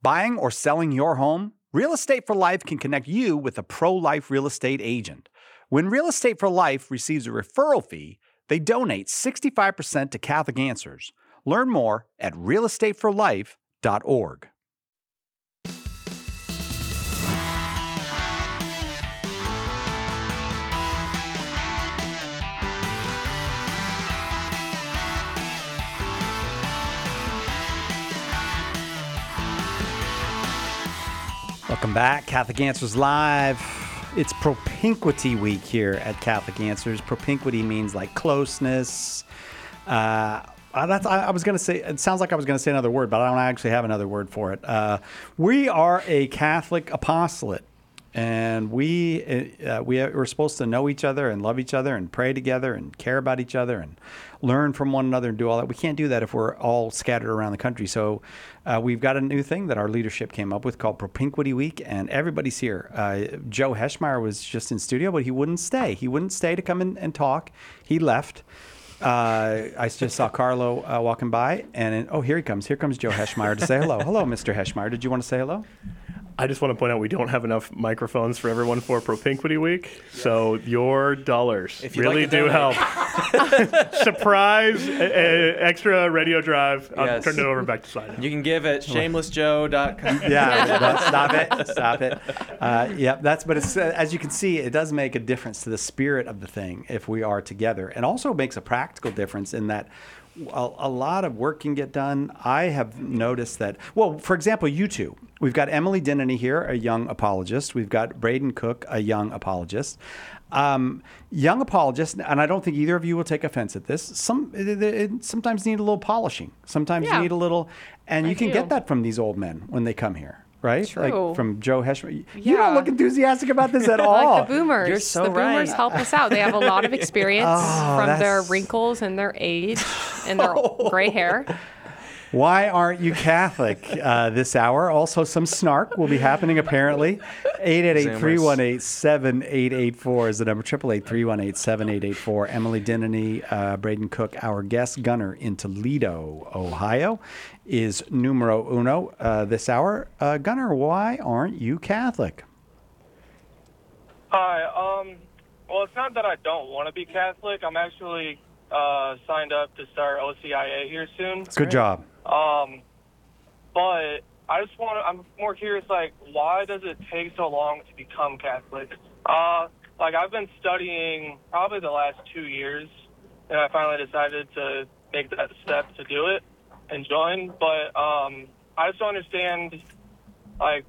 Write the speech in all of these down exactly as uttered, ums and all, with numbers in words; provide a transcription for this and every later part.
Buying or selling your home? Real Estate for Life can connect you with a pro-life real estate agent. When Real Estate for Life receives a referral fee, they donate sixty-five percent to Catholic Answers. Learn more at real estate for life dot org. Welcome back, Catholic Answers Live. It's Propinquity Week here at Catholic Answers. Propinquity means like closeness. Uh, that's, I, I was going to say, it sounds like I was going to say another word, but I don't actually have another word for it. Uh, we are a Catholic apostolate, and we uh, we are, we're supposed to know each other and love each other and pray together and care about each other and learn from one another and do all that. We can't do that if we're all scattered around the country. So uh, we've got a new thing that our leadership came up with called Propinquity Week, and everybody's here. Uh, Joe Heschmeyer was just in studio, but he wouldn't stay. He wouldn't stay to come in and talk. He left. Uh, I just saw Carlo uh, walking by, and oh, here he comes. Here comes Joe Heschmeyer to say hello. Hello, Mister Heschmeyer. Did you want to say hello? I just want to point out we don't have enough microphones for everyone for Propinquity Week, so your dollars really like do help. Surprise, a, a, extra radio drive. I'll yes. turn it over back to Simon. You can give it shameless joe dot com. Yeah, no, stop it, stop it. Uh, yeah, that's. But it's uh, as you can see, it does make a difference to the spirit of the thing if we are together, and also makes a practical difference in that. A, a lot of work can get done. I have noticed that, well, for example, you two. We've got Emily Dinnany here, a young apologist. We've got Braden Cook, a young apologist. Um, young apologists, and I don't think either of you will take offense at this, some it, it sometimes need a little polishing. Sometimes yeah. you need a little, and I you can do. get that from these old men when they come here. Right? True. Like from Joe Heschmeyer. Yeah. You don't look enthusiastic about this at all. Like the boomers. You're so the boomers right. help us out. They have a lot of experience Oh, from that's- their wrinkles and their age and their gray hair. Why aren't you Catholic uh, this hour? Also, some snark will be happening, apparently. eight eight eight, three one eight, seven eight eight four is the number. eight eight eight, three one eight, seven eight eight four. Emily Dinnany, uh, Braden Cook, our guest gunner in Toledo, Ohio, is numero uno uh, this hour. Uh, Gunner, why aren't you Catholic? Hi. Um, well, it's not that I don't want to be Catholic. I'm actually uh, signed up to start O C I A here soon. Good job. Um, but I just want to, I'm more curious, like, why does it take so long to become Catholic? Uh, like, I've been studying probably the last two years, and I finally decided to make that step to do it and join. But um, I just don't understand, like,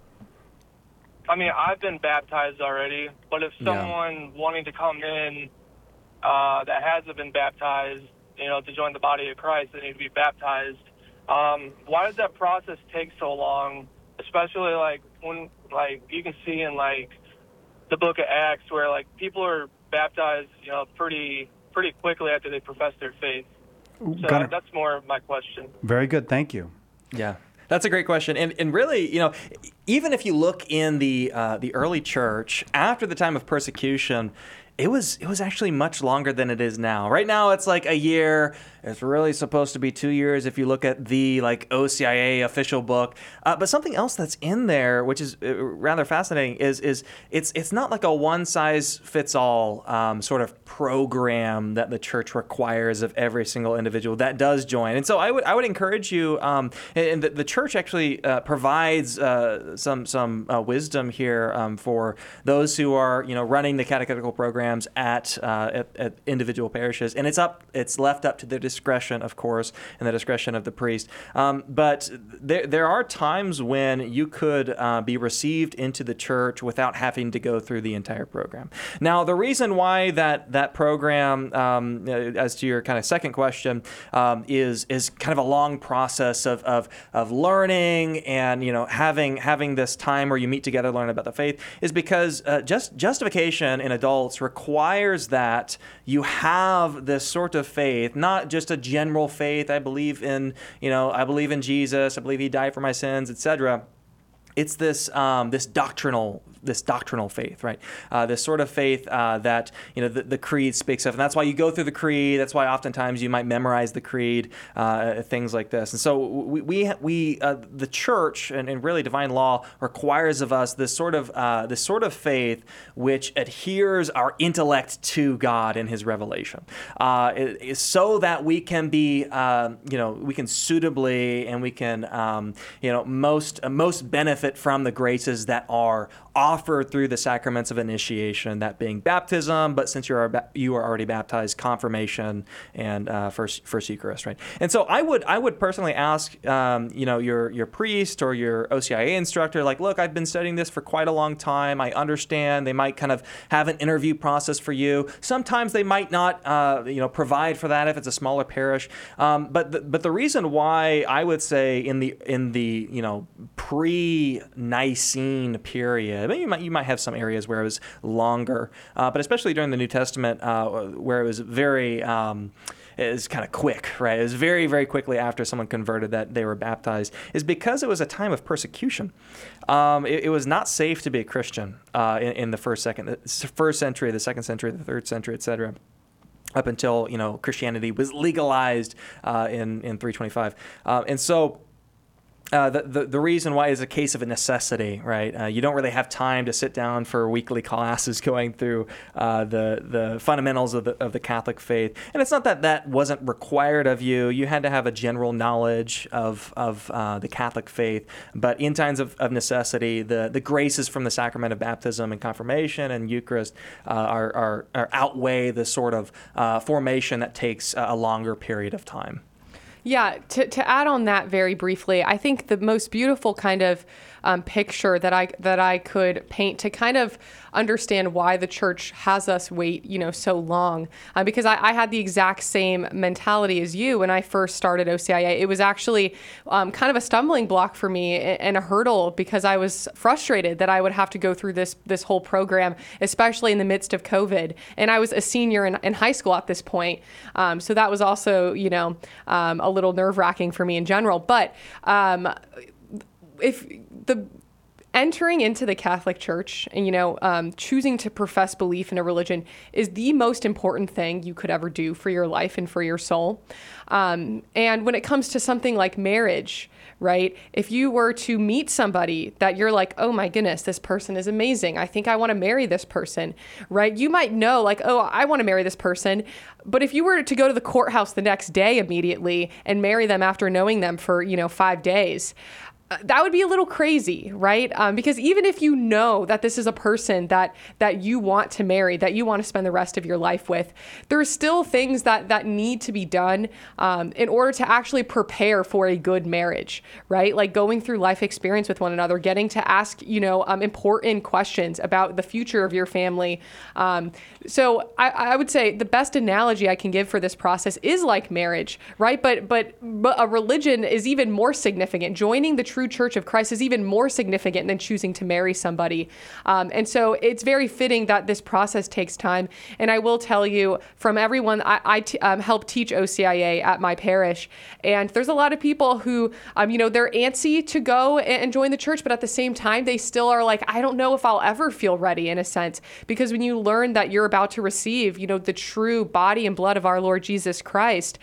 I mean, I've been baptized already, but if someone yeah. wanting to come in uh, that hasn't been baptized, you know, to join the body of Christ, they need to be baptized. Um, why does that process take so long? Especially like when, like you can see in like the Book of Acts, where like people are baptized, you know, pretty pretty quickly after they profess their faith. So Gunner. that's more of my question. Very good. Thank you. Yeah. That's a great question. And and really, you know, even if you look in the uh, the early church, after the time of persecution, it was it was actually much longer than it is now. Right now, it's like a year. It's really supposed to be two years if you look at the like O C I A official book. Uh, but something else that's in there, which is uh, rather fascinating, is is it's it's not like a one size fits all um, sort of program that the church requires of every single individual that does join. And so I would I would encourage you. Um, and the, the church actually uh, provides uh, some some uh, wisdom here um, for those who are you know running the catechetical programs at, uh, at at individual parishes, and it's up it's left up to their discretion, of course, and the discretion of the priest. Um, but there there are times when you could uh, be received into the church without having to go through the entire program. Now, the reason why that that program, um, as to your kind of second question, um, is is kind of a long process of of of learning and you know having having this time where you meet together, learn about the faith, is because uh, just justification in adults requires that you have this sort of faith, not just a general faith. I believe in, you know, I believe in Jesus. I believe he died for my sins, et cetera. it's this um, this doctrinal this doctrinal faith, right? Uh, this sort of faith uh, that you know the, the creed speaks of, and that's why you go through the creed. That's why oftentimes you might memorize the creed, uh, things like this. And so we we, we uh, the church and, and really divine law requires of us this sort of uh, this sort of faith which adheres our intellect to God and His revelation, uh, it, it, so that we can be uh, you know we can suitably and we can um, you know most uh, most benefit from the graces that are offered through the sacraments of initiation, that being baptism, but since you are you are already baptized, confirmation and uh, first first Eucharist, right? And so I would I would personally ask um, you know your your priest or your O C I A instructor, like, look, I've been studying this for quite a long time. I understand. They might kind of have an interview process for you. Sometimes they might not uh, you know provide for that if it's a smaller parish. Um, but the, but the reason why I would say in the in the you know pre-Nicene period. I mean, you might you might have some areas where it was longer, uh, but especially during the New Testament, uh, where it was very, um, it was kind of quick, right? It was very, very quickly after someone converted that they were baptized, is because it was a time of persecution. Um, it, it was not safe to be a Christian uh, in, in the first, second, the first century, the second century, the third century, et cetera. Up until you know Christianity was legalized uh, in in three twenty-five, uh, and so. Uh, the, the the reason why is a case of a necessity, right? Uh, you don't really have time to sit down for weekly classes going through uh, the the fundamentals of the of the Catholic faith, and it's not that that wasn't required of you. You had to have a general knowledge of of uh, the Catholic faith, but in times of, of necessity, the the graces from the sacrament of baptism and confirmation and Eucharist uh, are, are are outweigh the sort of uh, formation that takes a longer period of time. Yeah, to, to add on that very briefly, I think the most beautiful kind of um, picture that I that I could paint to kind of understand why the church has us wait, you know, so long, uh, because I, I had the exact same mentality as you when I first started O C I A. It was actually um, kind of a stumbling block for me and a hurdle because I was frustrated that I would have to go through this this whole program, especially in the midst of COVID. And I was a senior in, in high school at this point, um, so that was also, you know, um, a little nerve-wracking for me in general. But um, if the entering into the Catholic Church and, you know, um, choosing to profess belief in a religion is the most important thing you could ever do for your life and for your soul. Um, and when it comes to something like marriage, right? If you were to meet somebody that you're like, oh my goodness, this person is amazing. I think I want to marry this person, right? You might know like, oh, I want to marry this person. But if you were to go to the courthouse the next day immediately and marry them after knowing them for, you know, five days, that would be a little crazy, right? Um, because even if you know that this is a person that that you want to marry, that you want to spend the rest of your life with, there are still things that that need to be done um, in order to actually prepare for a good marriage, right? Like going through life experience with one another, getting to ask, you know, um, important questions about the future of your family. Um, so I, I would say the best analogy I can give for this process is like marriage, right? But but but a religion is even more significant. Joining the true Church of Christ is even more significant than choosing to marry somebody. Um, and so it's very fitting that this process takes time. And I will tell you from everyone, I, I t- um, help teach O C I A at my parish. And there's a lot of people who, um, you know, they're antsy to go and, and join the church, but at the same time, they still are like, I don't know if I'll ever feel ready in a sense, because when you learn that you're about to receive, you know, the true body and blood of our Lord Jesus Christ,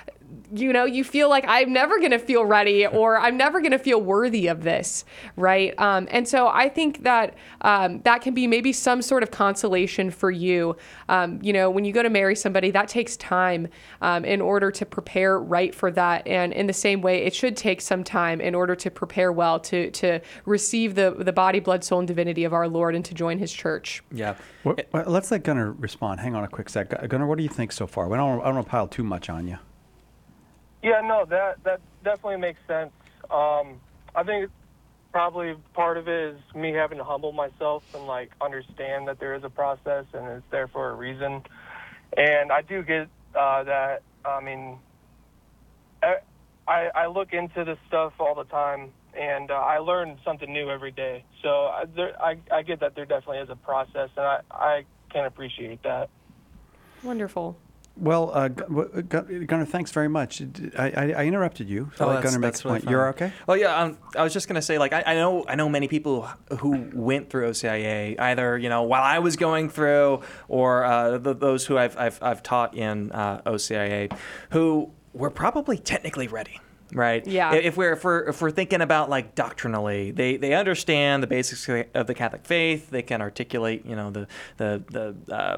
you know, you feel like I'm never going to feel ready or I'm never going to feel worthy of this, right? Um, and so I think that um, that can be maybe some sort of consolation for you. Um, you know, when you go to marry somebody, that takes time um, in order to prepare right for that. And in the same way, it should take some time in order to prepare well to to receive the, the body, blood, soul, and divinity of our Lord and to join his church. Yeah. Well, well, let's let Gunnar respond. Hang on a quick sec. Gunnar, what do you think so far? I don't, I don't want to pile too much on you. Yeah, no, that that definitely makes sense. Um, I think probably part of it is me having to humble myself and like understand that there is a process and it's there for a reason. And I do get uh, that. I mean, I, I look into this stuff all the time, and uh, I learn something new every day. So I, there, I I get that there definitely is a process, and I I can appreciate that. Wonderful. Well, uh, Gu- Gu- Gunnar, thanks very much. I, I, I interrupted you. So Oh, let that's- Gunnar make that's a really point. You're fine. okay? Well, yeah, um, I was just gonna say, like, I, I know, I know many people who went through O C I A, either you know while I was going through, or uh, the, those who I've, I've I've taught in uh, O C I A, who were probably technically ready. Right. Yeah. If we're if we're if we're thinking about like doctrinally, they they understand the basics of the Catholic faith. They can articulate, you know, the the the. Uh,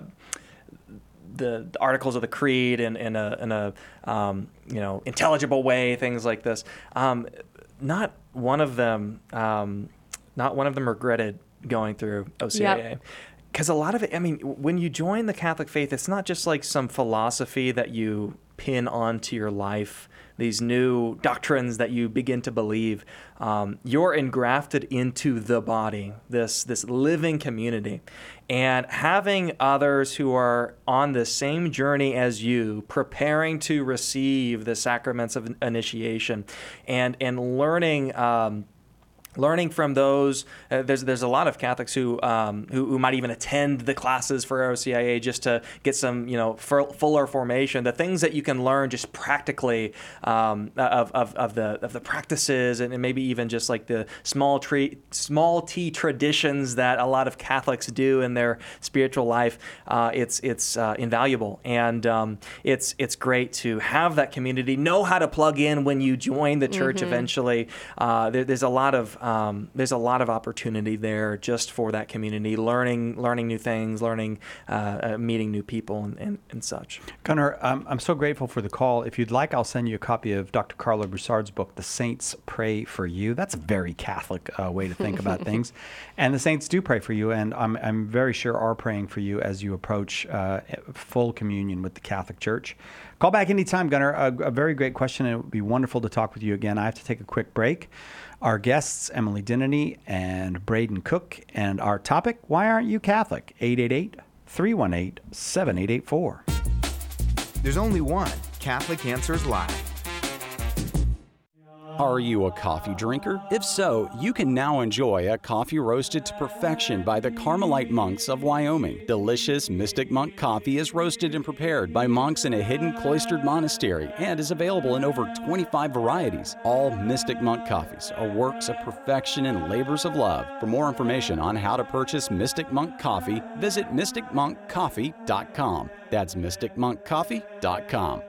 the articles of the creed in, in a, in a um, you know, intelligible way, things like this. Um, not one of them, um, not one of them regretted going through O C I A. Yep. Because a lot of it, I mean, when you join the Catholic faith, it's not just like some philosophy that you pin onto your life, these new doctrines that you begin to believe. Um, you're engrafted into the body, this this living community. And having others who are on the same journey as you, preparing to receive the sacraments of initiation, and, and learning um, learning from those. Uh, there's there's a lot of Catholics who, um, who who might even attend the classes for O C I A just to get some, you know, full, fuller formation. The things that you can learn just practically um, of, of of the of the practices, and, and maybe even just like the small tree small t traditions that a lot of Catholics do in their spiritual life. Uh, it's it's uh, invaluable, and um, it's it's great to have that community. Know how to plug in when you join the church. Mm-hmm. Eventually, uh, there, there's a lot of Um, there's a lot of opportunity there just for that community, learning learning new things, learning, uh, uh, meeting new people, and, and, and such. Gunnar, um, I'm so grateful for the call. If you'd like, I'll send you a copy of Doctor Carlo Broussard's book, The Saints Pray for You. That's a very Catholic uh, way to think about things. And the saints do pray for you, and I'm, I'm very sure are praying for you as you approach uh, full communion with the Catholic Church. Call back anytime, Gunnar. A, a very great question, and it would be wonderful to talk with you again. I have to take a quick break. Our guests, Emily Dinnany and Braden Cook, and our topic, why aren't you Catholic? eight eight eight, three one eight, seven eight eight four. There's only one Catholic Answers Live. Are you a coffee drinker? If so, you can now enjoy a coffee roasted to perfection by the Carmelite monks of Wyoming. Delicious Mystic Monk coffee is roasted and prepared by monks in a hidden cloistered monastery and is available in over twenty-five varieties. All Mystic Monk coffees are works of perfection and labors of love. For more information on how to purchase Mystic Monk coffee, visit mystic monk coffee dot com. That's mystic monk coffee dot com.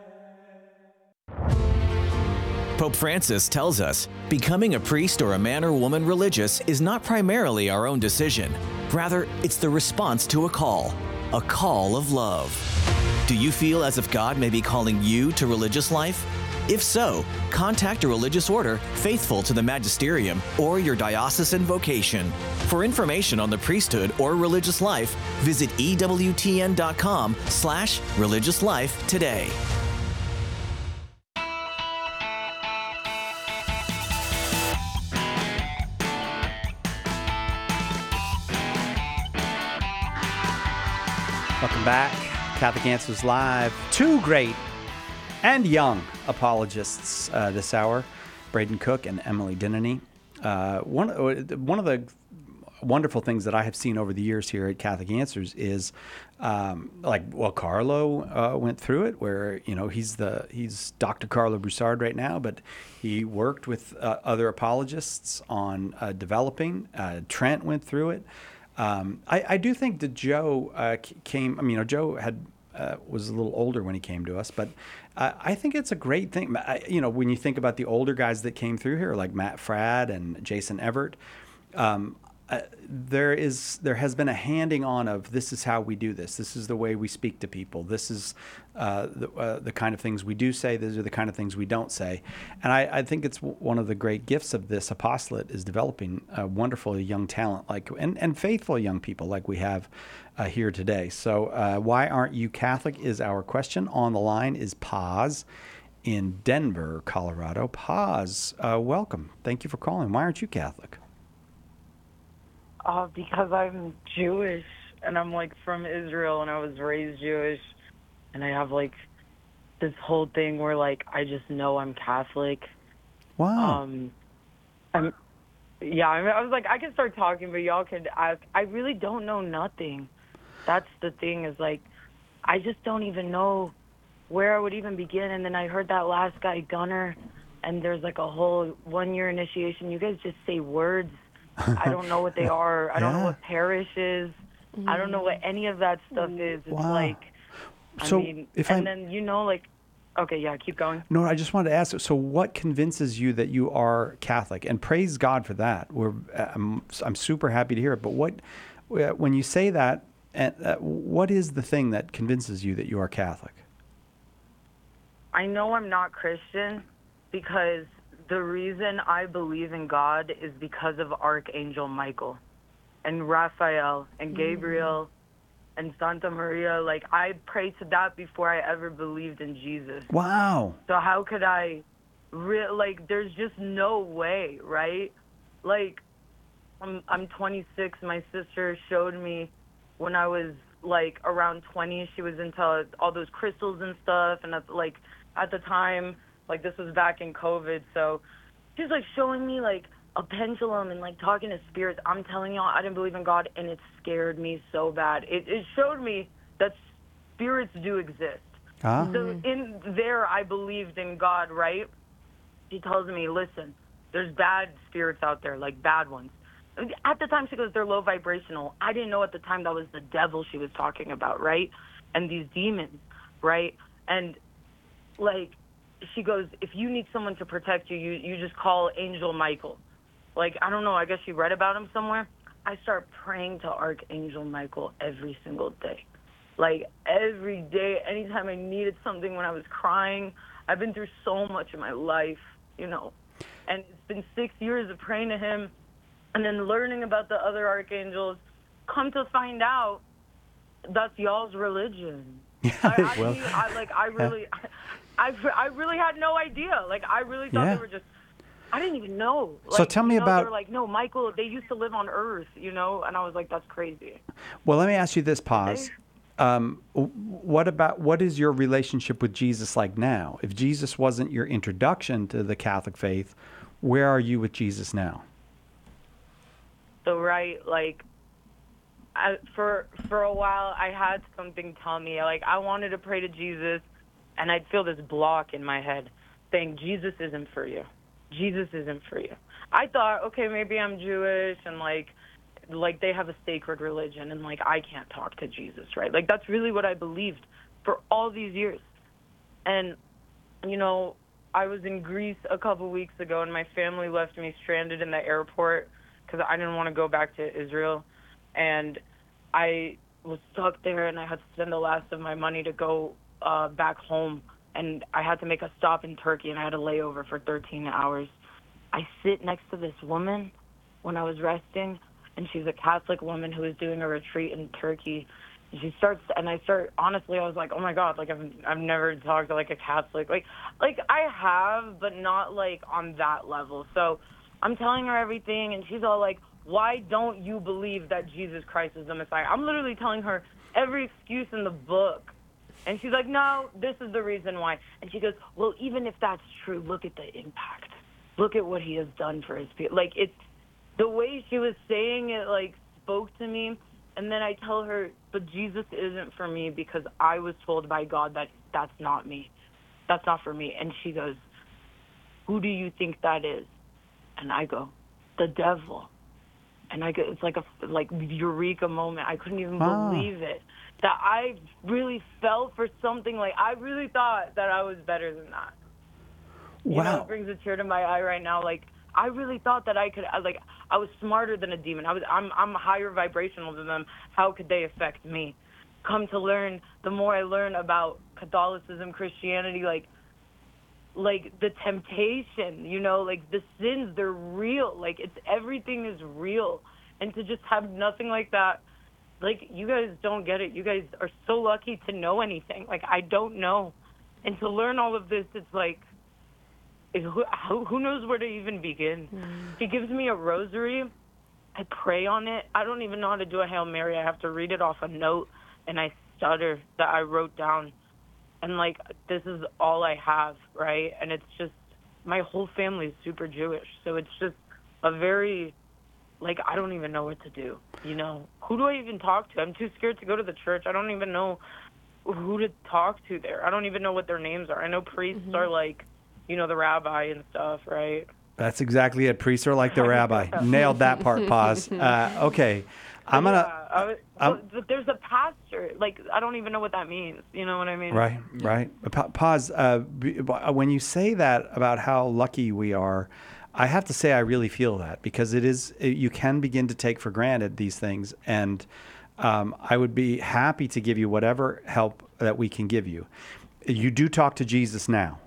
Pope Francis tells us, becoming a priest or a man or woman religious is not primarily our own decision. Rather, it's the response to a call, a call of love. Do you feel as if God may be calling you to religious life? If so, contact a religious order faithful to the magisterium or your diocesan vocation. For information on the priesthood or religious life, visit E W T N dot com slash religious life today. Welcome back. Catholic Answers Live. Two great and young apologists uh, this hour, Braden Cook and Emily Dinnany. Uh, one, one of the wonderful things that I have seen over the years here at Catholic Answers is, um, like, well, Carlo uh, went through it, where, you know, he's the he's Doctor Carlo Broussard right now, but he worked with uh, other apologists on uh, developing. Uh, Trent went through it. Um, I, I do think that Joe uh, came. I mean, you know, Joe had uh, was a little older when he came to us, but uh, I think it's a great thing. I, you know, when you think about the older guys that came through here, like Matt Fradd and Jason Everett, um, uh, there is there has been a handing on of this is how we do this. This is the way we speak to people. This is uh, the, uh, the kind of things we do say. These are the kind of things we don't say. And I, I think it's w- one of the great gifts of this apostolate is developing a wonderful young talent like and, and faithful young people like we have uh, here today. So uh, why aren't you Catholic is our question. On the line is Paz in Denver, Colorado. Paz, uh, welcome. Thank you for calling. Why aren't you Catholic? Uh, because I'm Jewish, and I'm, like, from Israel, and I was raised Jewish, and I have, like, this whole thing where, like, I just know I'm Catholic. Wow. Um, I'm, yeah, I, mean, I was like, I can start talking, but y'all can ask. I really don't know nothing. That's the thing is, like, I just don't even know where I would even begin. And then I heard that last guy, Gunner, and there's like a whole one-year initiation. You guys just say words. I don't know what they are. I don't know Yeah. what parish is. I don't know what any of that stuff is. It's Wow. like, I So mean, if and I'm- then, you know, like, okay, yeah, keep going. No, I just wanted to ask. So, what convinces you that you are Catholic? And praise God for that. We're I'm, I'm super happy to hear it. But what, when you say that, uh, what is the thing that convinces you that you are Catholic? I know I'm not Christian because the reason I believe in God is because of Archangel Michael and Raphael and Gabriel and Santa Maria. Like, I prayed to that before I ever believed in Jesus. Wow. So how could I, re- like, there's just no way, right? Like, I'm, I'm twenty-six. My sister showed me when I was, like, around twenty. She was into all those crystals and stuff. And, at, like, at the time, like, this was back in COVID. So she's, like, showing me, like, a pendulum and, like, talking to spirits. I'm telling y'all, I didn't believe in God, and it scared me so bad. It, it showed me that spirits do exist. Ah. So in there, I believed in God, right? She tells me, listen, there's bad spirits out there, like bad ones. At the time, she goes, they're low vibrational. I didn't know at the time that was the devil she was talking about, right? And these demons, right? And, like, she goes, if you need someone to protect you, you, you just call Angel Michael. Like, I don't know, I guess she read about him somewhere. I start praying to Archangel Michael every single day. Like, every day, anytime I needed something, when I was crying. I've been through so much in my life, you know. And it's been six years of praying to him and then learning about the other archangels. Come to find out, that's y'all's religion. Yeah, I, I, well, I, like, I really, I, I really had no idea. Like, I really thought Yeah. they were just, I didn't even know. Like, So tell me you know, about- They were like, no, Michael, they used to live on Earth, you know? And I was like, that's crazy. Well, let me ask you this, Paz. Um, w- what about what is your relationship with Jesus like now? If Jesus wasn't your introduction to the Catholic faith, where are you with Jesus now? So, right, like, I, for for a while, I had something tell me, like, I wanted to pray to Jesus, and I'd feel this block in my head saying, Jesus isn't for you. Jesus isn't for you. I thought, okay, maybe I'm Jewish, and, like, like they have a sacred religion, and, like, I can't talk to Jesus, right? Like, that's really what I believed for all these years. And, you know, I was in Greece a couple weeks ago, and my family left me stranded in the airport because I didn't want to go back to Israel. And I was stuck there, and I had to spend the last of my money to go uh, back home. And I had to make a stop in Turkey, and I had a layover for thirteen hours. I sit next to this woman when I was resting, and she's a Catholic woman who is doing a retreat in Turkey. And she starts, and I start, honestly, I was like, oh my God, like, I've, I've never talked to, like, a Catholic. Like, like, I have, but not, like, on that level. So I'm telling her everything, and she's all like, why don't you believe that Jesus Christ is the Messiah? I'm literally telling her every excuse in the book. And she's like, no, this is the reason why. And she goes, well, even if that's true, look at the impact. Look at what he has done for his people. Like, it's the way she was saying it, like, spoke to me. And then I tell her, but Jesus isn't for me because I was told by God that that's not me. That's not for me. And she goes, who do you think that is? And I go, the devil. And I go, it's like a like eureka moment. I couldn't even Wow. believe it. That I really fell for something. Like, I really thought that I was better than that. You know, Wow. it brings a tear to my eye right now. Like, I really thought that I could, I, like, I was smarter than a demon. I was, I'm, I'm higher vibrational than them. How could they affect me? Come to learn, the more I learn about Catholicism, Christianity, like, like the temptation, you know, like the sins, they're real. Like, it's, everything is real. And to just have nothing like that, like, you guys don't get it. You guys are so lucky to know anything. Like, I don't know. And to learn all of this, it's like, it, who, who knows where to even begin? He gives me a rosary. I pray on it. I don't even know how to do a Hail Mary. I have to read it off a note, and I stutter that I wrote down. And, like, this is all I have, right? And it's just, my whole family is super Jewish. So it's just a very, like, I don't even know what to do, you know? Who do I even talk to? I'm too scared to go to the church. I don't even know who to talk to there. I don't even know what their names are. I know priests mm-hmm. are like, you know, the rabbi and stuff, right? That's exactly it. Priests are like the rabbi. Nailed that part, Paz. Uh, okay. I'm going yeah, to... But there's a pastor. Like, I don't even know what that means. You know what I mean? Right, right. Pa- Paz, uh, when you say that about how lucky we are, I have to say I really feel that, because it is, you can begin to take for granted these things. And um, I would be happy to give you whatever help that we can give you. You do talk to Jesus now.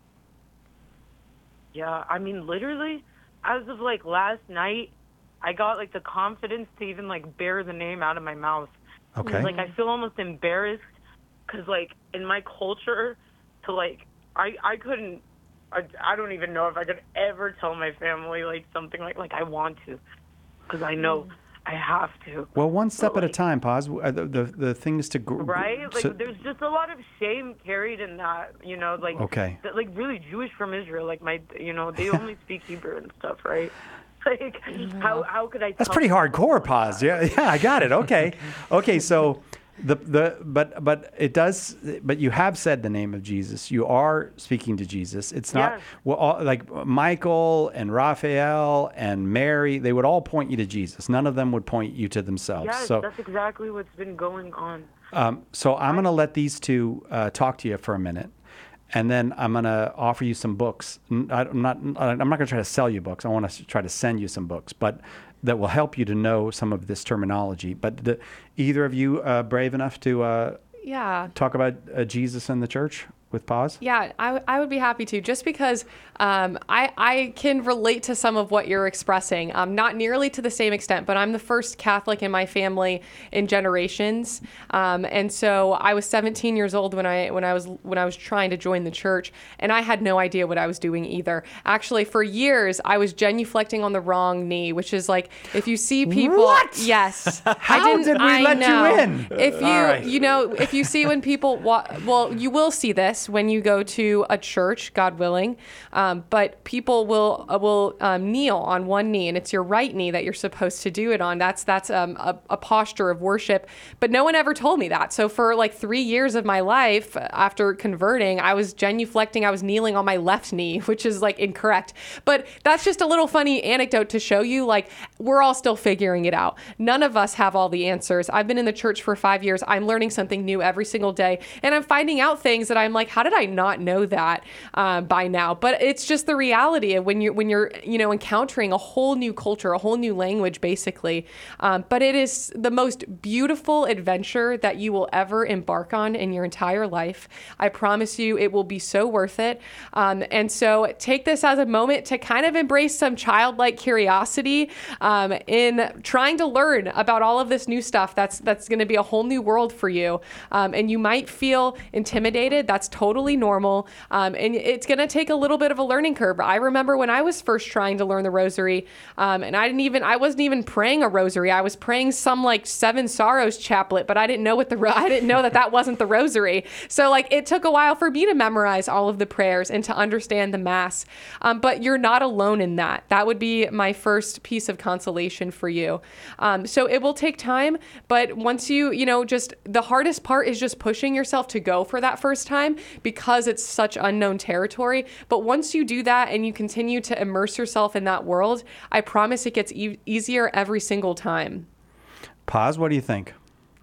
Yeah, I mean, literally, as of, like, last night, I got, like, the confidence to even, like, bear the name out of my mouth. Okay. Like, I feel almost embarrassed because, like, in my culture, to, like, I, I couldn't, I, I don't even know if I could ever tell my family, like, something like, like, I want to, because I know I have to. Well, one step but, at like, a time, Paz. The, the, the thing is to... Gr- right? Like, so, there's just a lot of shame carried in that, you know, like, okay. that, like, really Jewish from Israel, like, my, you know, they only speak Hebrew and stuff, right? Like, how how could I tell That's pretty hardcore, Paz. Yeah, yeah, I got it. Okay. Okay, so the the but but it does but you have said the name of Jesus. You are speaking to Jesus. It's not yes. well all, like Michael and Raphael and Mary, they would all point you to Jesus. None of them would point you to themselves. Yes, so that's exactly what's been going on. Um, so I'm going to let these two uh, talk to you for a minute. And then I'm going to offer you some books. I'm not I'm not going to try to sell you books. I want to try to send you some books, but that will help you to know some of this terminology. But the, either of you uh, brave enough to uh, yeah. talk about uh, Jesus and the church with Paz? Yeah, I, I would be happy to, just because um, I, I can relate to some of what you're expressing. Um, not nearly to the same extent, but I'm the first Catholic in my family in generations. Um, and so I was seventeen years old when I when I was when I was trying to join the church, and I had no idea what I was doing either. Actually, for years, I was genuflecting on the wrong knee, which is like, if you see people... What? Yes. How I didn't, did we I let know. you in? If you, right. you know, if you see when people... Wa- well, you will see this when you go to a church, God willing, um, but people will uh, will um, kneel on one knee, and it's your right knee that you're supposed to do it on. That's that's um, a, a posture of worship, but no one ever told me that. So for like three years of my life after converting, I was genuflecting, I was kneeling on my left knee, which is like incorrect. But that's just a little funny anecdote to show you, like, we're all still figuring it out. None of us have all the answers. I've been in the church for five years. I'm learning something new every single day, and I'm finding out things that I'm like, how did I not know that uh, by now? But it's just the reality of when you're when you're you know encountering a whole new culture, a whole new language, basically. Um, but it is the most beautiful adventure that you will ever embark on in your entire life. I promise you, it will be so worth it. Um, and so take this as a moment to kind of embrace some childlike curiosity um, in trying to learn about all of this new stuff. That's that's going to be a whole new world for you. Um, and you might feel intimidated. That's totally normal. Um, and it's going to take a little bit of a learning curve. I remember when I was first trying to learn the rosary, um, and I didn't even, I wasn't even praying a rosary. I was praying some like Seven Sorrows chaplet, but I didn't know what the, I didn't know that that wasn't the rosary. So like it took a while for me to memorize all of the prayers and to understand the Mass. Um, but you're not alone in that. That would be my first piece of consolation for you. Um, so it will take time, but once you, you know, just the hardest part is just pushing yourself to go for that first time, because it's such unknown territory. But once you do that and you continue to immerse yourself in that world, I promise it gets e- easier every single time. Paz, what do you think?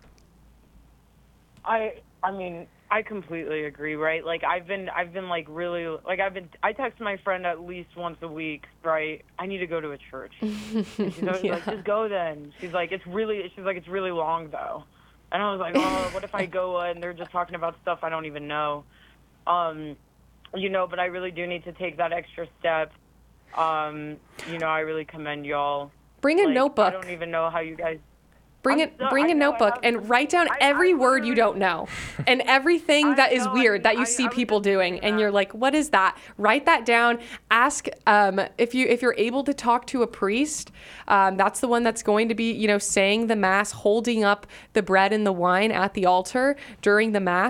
I I mean, I completely agree, right? Like I've been I've been like really like I've been I text my friend at least once a week, right? I need to go to a church. And she's always yeah. like, just go then. She's like, it's really she's like it's really long though. And I was like, oh, what if I go uh, and they're just talking about stuff I don't even know? Um, you know, but I really do need to take that extra step. Um, you know, I really commend y'all. Bring a like, notebook. I don't even know how you guys... Bring it. Bring a notebook and write down every word you don't know, and everything that is weird that you see people doing, and you're like, "What is that?" Write that down. Ask um, if you if you're able to talk to a priest. Um, that's the one that's going to be, you know, saying the Mass, holding up the bread and the wine at the altar during the Mass.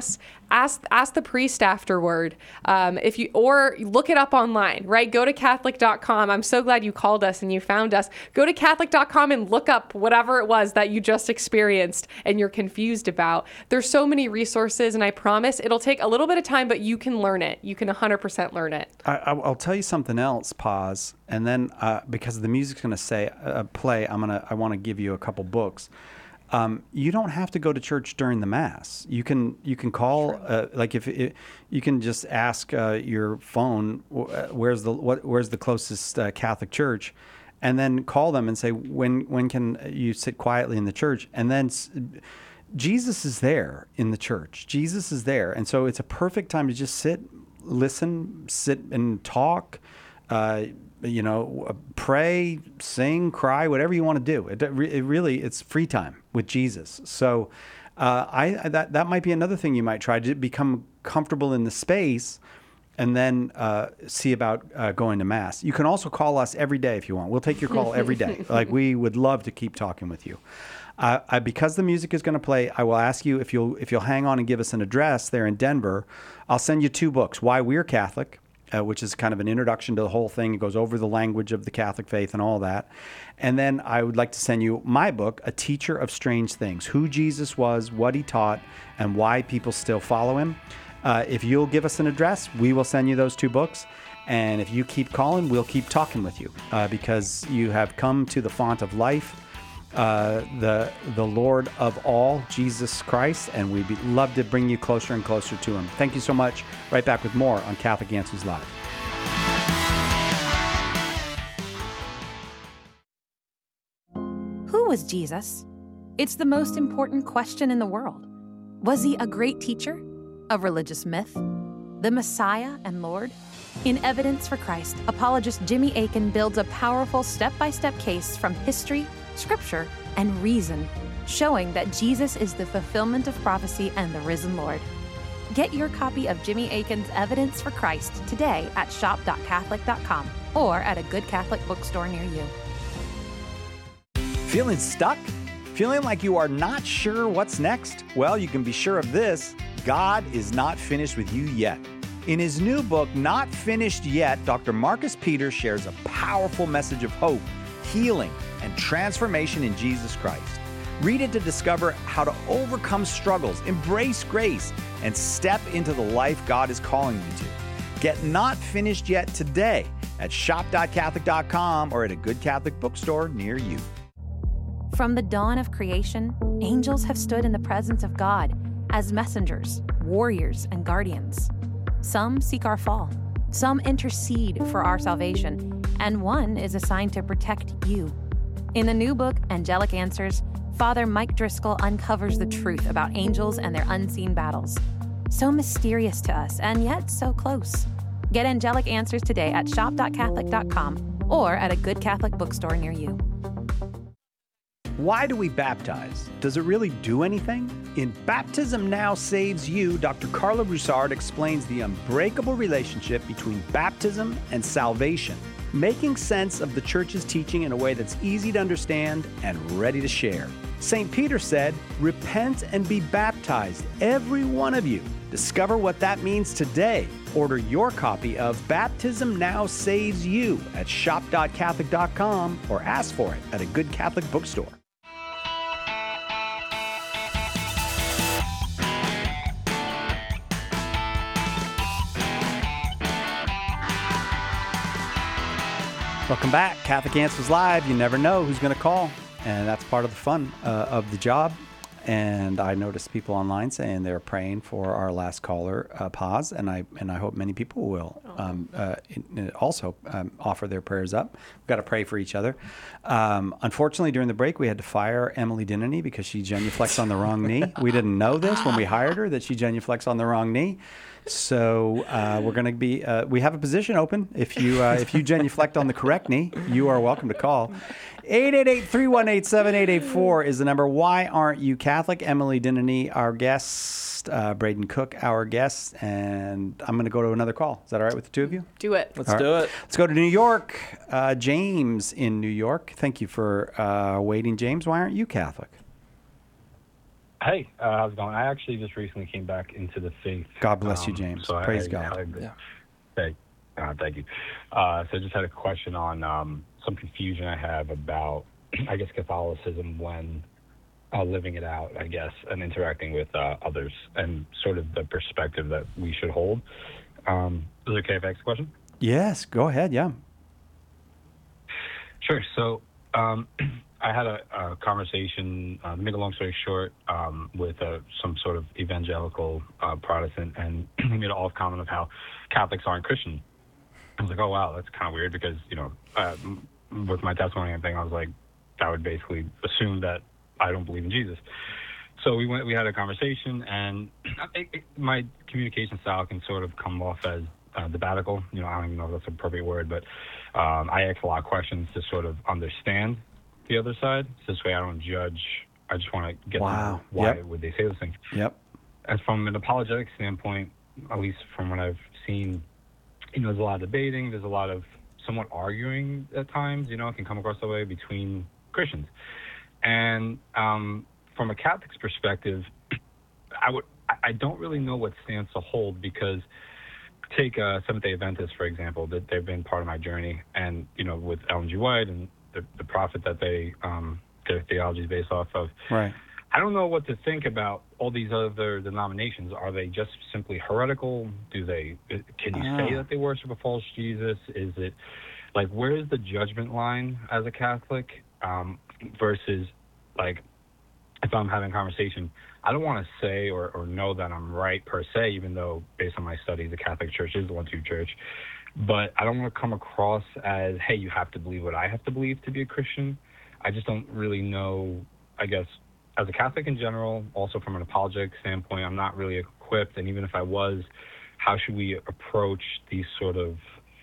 ask ask the priest afterward. Um, if you or look it up online, right? Go to Catholic dot com. I'm so glad you called us and you found us. Go to Catholic dot com and look up whatever it was that you just experienced and you're confused about. There's so many resources, and I promise it'll take a little bit of time, but you can learn it. You can one hundred percent learn it. I, I'll tell you something else. Pause, and then uh, because the music's going to say uh, play, I'm gonna I want to give you a couple books. Um, you don't have to go to church during the Mass. You can you can call uh, like if it, you can just ask uh, your phone where's the what where's the closest uh, Catholic church, and then call them and say when when can you sit quietly in the church, and then s- Jesus is there in the church. Jesus is there, and so it's a perfect time to just sit, listen, sit and talk. Uh, you know, pray, sing, cry, whatever you want to do. It, it really, it's free time with Jesus. So uh, I that that might be another thing you might try, to become comfortable in the space and then uh, see about uh, going to Mass. You can also call us every day if you want. We'll take your call every day. Like, we would love to keep talking with you. Uh, I, because the music is going to play, I will ask you if you'll if you'll hang on and give us an address there in Denver. I'll send you two books, Why We're Catholic, Uh, which is kind of an introduction to the whole thing. It goes over the language of the Catholic faith and all that. And then I would like to send you my book, A Teacher of Strange Things, who Jesus was, what he taught, and why people still follow him. Uh, if you'll give us an address, we will send you those two books. And if you keep calling, we'll keep talking with you uh, because you have come to the font of life, uh, the the Lord of all, Jesus Christ, and we'd be, love to bring you closer and closer to him. Thank you so much. Right back with more on Catholic Answers Live. Who was Jesus? It's the most important question in the world. Was he a great teacher? A religious myth? The Messiah and Lord? In Evidence for Christ, apologist Jimmy Akin builds a powerful step-by-step case from history, scripture, and reason, showing that Jesus is the fulfillment of prophecy and the risen Lord. Get your copy of Jimmy Akin's Evidence for Christ today at shop dot catholic dot com or at a good Catholic bookstore near you. Feeling stuck? Feeling like you are not sure what's next? Well, you can be sure of this. God is not finished with you yet. In his new book, Not Finished Yet, Doctor Marcus Peters shares a powerful message of hope, healing, and transformation in Jesus Christ. Read it to discover how to overcome struggles, embrace grace, and step into the life God is calling you to. Get Not Finished Yet today at shop dot catholic dot com or at a good Catholic bookstore near you. From the dawn of creation, angels have stood in the presence of God as messengers, warriors, and guardians. Some seek our fall, some intercede for our salvation, and one is assigned to protect you. In the new book, Angelic Answers, Father Mike Driscoll uncovers the truth about angels and their unseen battles. So mysterious to us, and yet so close. Get Angelic Answers today at shop dot catholic dot com or at a good Catholic bookstore near you. Why do we baptize? Does it really do anything? In Baptism Now Saves You, Doctor Carla Broussard explains the unbreakable relationship between baptism and salvation, making sense of the Church's teaching in a way that's easy to understand and ready to share. Saint Peter said, "Repent and be baptized, every one of you." Discover what that means today. Order your copy of Baptism Now Saves You at shop dot catholic dot com or ask for it at a good Catholic bookstore. Welcome back. Catholic Answers Live. You never know who's going to call, and that's part of the fun uh, of the job. And I noticed people online saying they're praying for our last caller, uh, Paz, and I and I hope many people will um, uh, also um, offer their prayers up. We've got to pray for each other. Um, unfortunately, during the break, we had to fire Emily Dinany because she genuflexed on the wrong knee. We didn't know this when we hired her, that she genuflexed on the wrong knee. So uh, we're going to be, uh, we have a position open. If you uh, if you genuflect on the correct knee, you are welcome to call. eight eight eight, three one eight, seven eight eight four is the number. Why aren't you Catholic? Emily Dinany, our guest, uh, Braden Cook, our guest, and I'm going to go to another call. Is that all right with the two of you? Do it. Let's all do right. it. Let's go to New York. Uh, James in New York. Thank you for uh, waiting, James. Why aren't you Catholic? Hey, uh, how's it going? I actually just recently came back into the faith. God bless you, Um, James. so I- Praise I- God. I- Yeah. Hey, uh, thank you. Uh, so I just had a question on um, some confusion I have about, I guess, Catholicism when uh, living it out, I guess, and interacting with uh, others, and sort of the perspective that we should hold. Um, is it okay if I ask a question? Yes, go ahead. Yeah. Sure. So um, I had a, a conversation, uh, to make a long story short, um, with uh, some sort of evangelical uh, Protestant, and he made an off comment of how Catholics aren't Christian. I was like, oh, wow, that's kind of weird because, you know, uh, with my testimony and thing, I was like, that would basically assume that I don't believe in Jesus. So we went, we had a conversation, and it, it, my communication style can sort of come off as uh, debatical. You know, I don't even know if that's an appropriate word, but um, I ask a lot of questions to sort of understand the other side. So this way I don't judge. I just want to get Wow. to know why Yep. would they say those things. Yep. As from an apologetic standpoint, at least from what I've seen, you know, there's a lot of debating. There's a lot of somewhat arguing at times, you know, it can come across that way between Christians. And um, from a Catholic's perspective, I would I don't really know what stance to hold, because take uh, Seventh-day Adventists, for example, that they've been part of my journey, and, you know, with Ellen G. White and the, the prophet that they um, their theology is based off of. Right. I don't know what to think about all these other denominations. Are they just simply heretical? Do they? Can you say Ah. that they worship a false Jesus? Is it like, where is the judgment line as a Catholic um, versus, like, if I'm having a conversation, I don't want to say or, or know that I'm right per se, even though based on my studies, the Catholic Church is the one-true church. But I don't want to come across as, hey, you have to believe what I have to believe to be a Christian. I just don't really know, I guess, as a Catholic in general, also from an apologetic standpoint, I'm not really equipped. And even if I was, how should we approach these sort of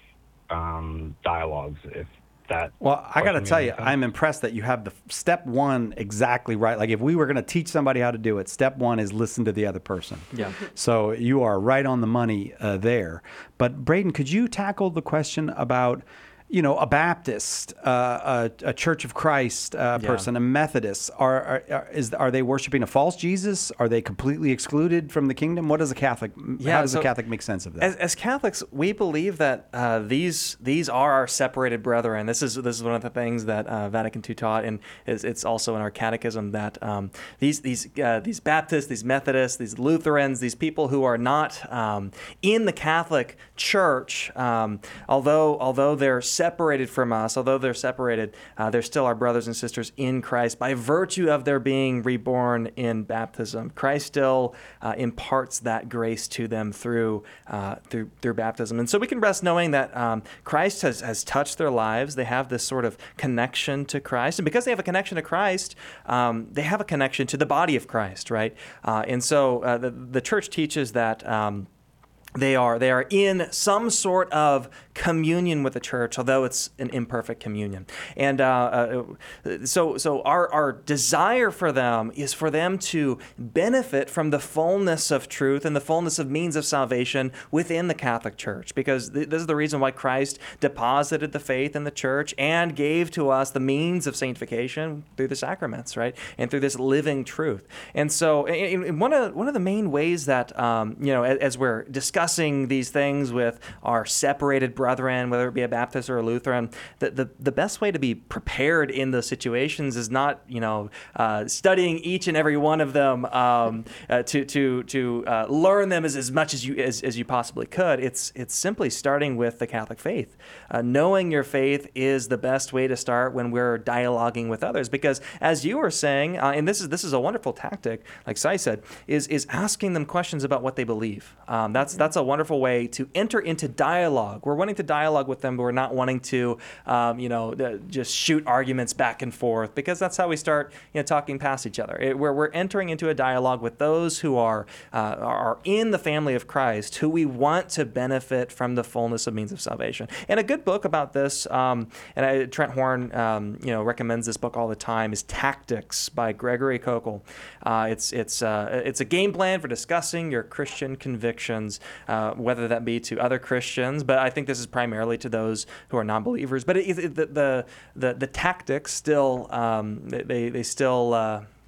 um, dialogues, if that... Well, I got to question tell made you, sense? I'm impressed that you have the step one exactly right. Like, if we were going to teach somebody how to do it, step one is listen to the other person. Yeah. So you are right on the money uh, there. But Braden, could you tackle the question about, you know, a Baptist, uh, a, a Church of Christ uh, Yeah. person, a Methodist? Are, are are- is are they worshiping a false Jesus? Are they completely excluded from the kingdom? What does a Catholic? Yeah, how does so a Catholic make sense of that? As, as Catholics, we believe that uh, these these are our separated brethren. This is this is one of the things that uh, Vatican two taught, and is, it's also in our catechism that um, these these uh, these Baptists, these Methodists, these Lutherans, these people who are not um, in the Catholic Church, um, although although they're separated from us, although they're separated, uh, they're still our brothers and sisters in Christ by virtue of their being reborn in baptism. Christ still uh, imparts that grace to them through uh, through through baptism, and so we can rest knowing that um, Christ has has touched their lives. They have this sort of connection to Christ, and because they have a connection to Christ, um, they have a connection to the body of Christ, right? Uh, and so uh, the the church teaches that. Um, They are they are in some sort of communion with the church, although it's an imperfect communion. And uh, uh, so so our, our desire for them is for them to benefit from the fullness of truth and the fullness of means of salvation within the Catholic Church, because th- this is the reason why Christ deposited the faith in the church and gave to us the means of sanctification through the sacraments, right, and through this living truth. And so, and, and one of one of the main ways that um, you know, as, as we're discussing discussing these things with our separated brethren, whether it be a Baptist or a Lutheran, the, the, the best way to be prepared in those situations is not, you know, uh, studying each and every one of them um, uh, to to to uh, learn them as, as much as you as, as you possibly could. It's it's simply starting with the Catholic faith. Uh, knowing your faith is the best way to start when we're dialoguing with others, because as you were saying, uh, and this is this is a wonderful tactic, like Sai said, is is asking them questions about what they believe. Um, that's that's a wonderful way to enter into dialogue. We're wanting to dialogue with them, but we're not wanting to, um, you know, uh, just shoot arguments back and forth, because that's how we start, you know, talking past each other. It, we're, we're entering into a dialogue with those who are uh, are in the family of Christ, who we want to benefit from the fullness of means of salvation. And a good book about this, um, and I, Trent Horn, um, you know, recommends this book all the time, is Tactics by Gregory Kokel. Uh, it's it's uh, it's a game plan for discussing your Christian convictions. Uh, whether that be to other Christians, but I think this is primarily to those who are non-believers. But it, it, the, the the the tactics still um, they they still uh,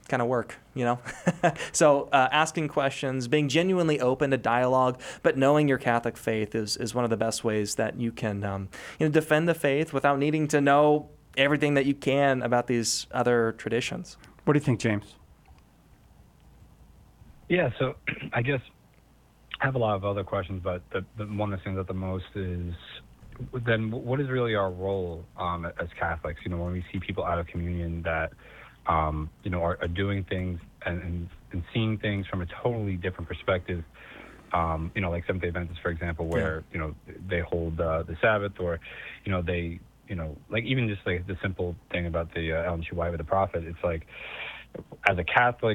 kind of work, you know? So uh, asking questions, being genuinely open to dialogue, but knowing your Catholic faith is, is one of the best ways that you can um, you know, defend the faith without needing to know everything that you can about these other traditions. What do you think, James? Yeah, so I guess I have a lot of other questions, but the, the one that stands out the most is then what is really our role um, as Catholics? You know, when we see people out of communion that, um, you know, are, are doing things and, and, and seeing things from a totally different perspective, um, you know, like Seventh-day Adventists, for example, where, yeah. you know, they hold uh, the Sabbath, or, you know, they, you know, like even just like the simple thing about the uh, Ellen G. White with the Prophet, it's like, as a Catholic,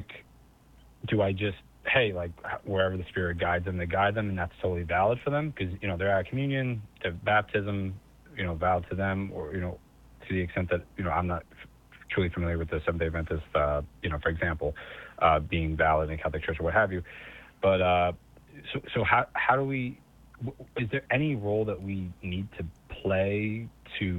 do I just, hey, like wherever the Spirit guides them, they guide them, and that's totally valid for them because, you know, they're out of communion, their baptism, you know, valid to them, or, you know, to the extent that, you know, I'm not f- truly familiar with the Seventh-day Adventist, uh, you know, for example, uh, being valid in the Catholic Church or what have you. But uh, so, so how how do we, is there any role that we need to play to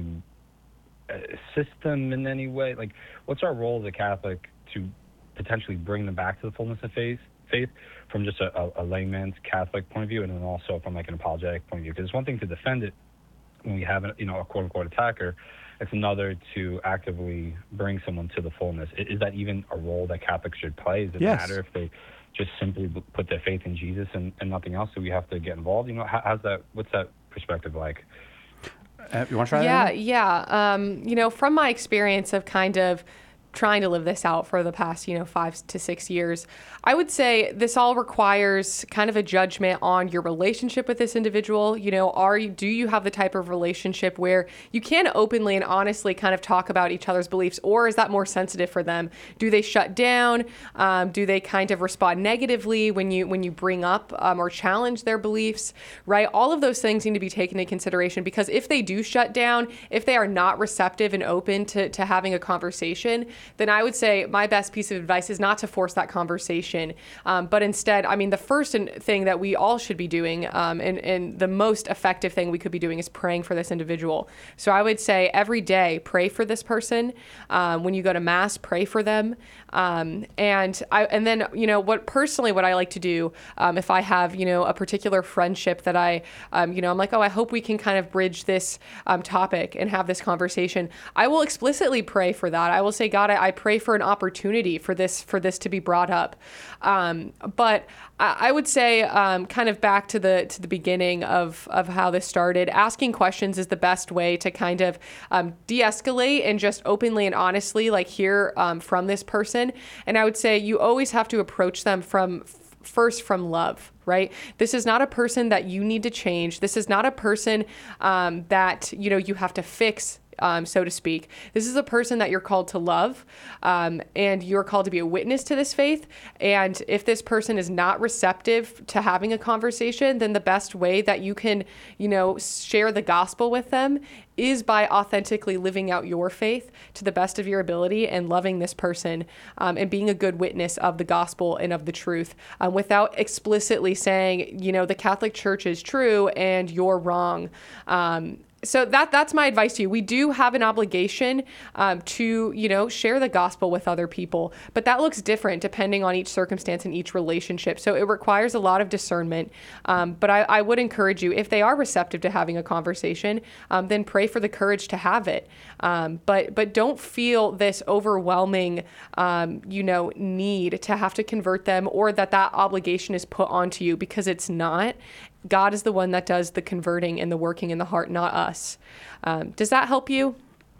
assist them in any way? Like, what's our role as a Catholic to potentially bring them back to the fullness of faith? faith from just a, a, a layman's Catholic point of view, and then also from like an apologetic point of view. Because it's one thing to defend it when we have a, you know, a quote unquote attacker. It's another to actively bring someone to the fullness. Is, is that even a role that Catholics should play? Does it yes. matter if they just simply put their faith in Jesus and, and nothing else? Do we have to get involved? You know, how, how's that? What's that perspective like? Uh, you want to try yeah, that? Yeah, yeah. Um, you know, from my experience of kind of trying to live this out for the past, you know, five to six years, I would say this all requires kind of a judgment on your relationship with this individual. You know, are you, do you have the type of relationship where you can openly and honestly kind of talk about each other's beliefs, or is that more sensitive for them? Do they shut down? Um, do they kind of respond negatively when you when you bring up um, or challenge their beliefs, right? All of those things need to be taken into consideration, because if they do shut down, if they are not receptive and open to, to having a conversation, then I would say my best piece of advice is not to force that conversation, um, but instead, I mean, the first thing that we all should be doing, um, and, and the most effective thing we could be doing, is praying for this individual. So I would say every day, pray for this person. Um, when you go to Mass, pray for them. Um, and I, and then, you know, what personally, what I like to do, um, if I have, you know, a particular friendship that I, um, you know, I'm like, oh, I hope we can kind of bridge this um, topic and have this conversation. I will explicitly pray for that. I will say, God, I, I pray for an opportunity for this, for this to be brought up. Um, but I, I would say, um, kind of back to the, to the beginning of, of how this started, asking questions is the best way to kind of, um, de-escalate and just openly and honestly, like, hear, um, from this person. And I would say you always have to approach them from first from love, right? This is not a person that you need to change. This is not a person, um, that, you know, you have to fix, Um, so to speak. This is a person that you're called to love, um, and you're called to be a witness to this faith. And if this person is not receptive to having a conversation, then the best way that you can, you know, share the gospel with them is by authentically living out your faith to the best of your ability and loving this person, um, and being a good witness of the gospel and of the truth, um, without explicitly saying, you know, the Catholic Church is true and you're wrong. Um, So that that's my advice to you. We do have an obligation um, to, you know, share the gospel with other people, but that looks different depending on each circumstance and each relationship. So it requires a lot of discernment. Um, but I, I would encourage you, if they are receptive to having a conversation, um, then pray for the courage to have it. Um, but but don't feel this overwhelming, um, you know, need to have to convert them, or that that obligation is put onto you, because it's not. God is the one that does the converting and the working in the heart, not us. Um, does that help you?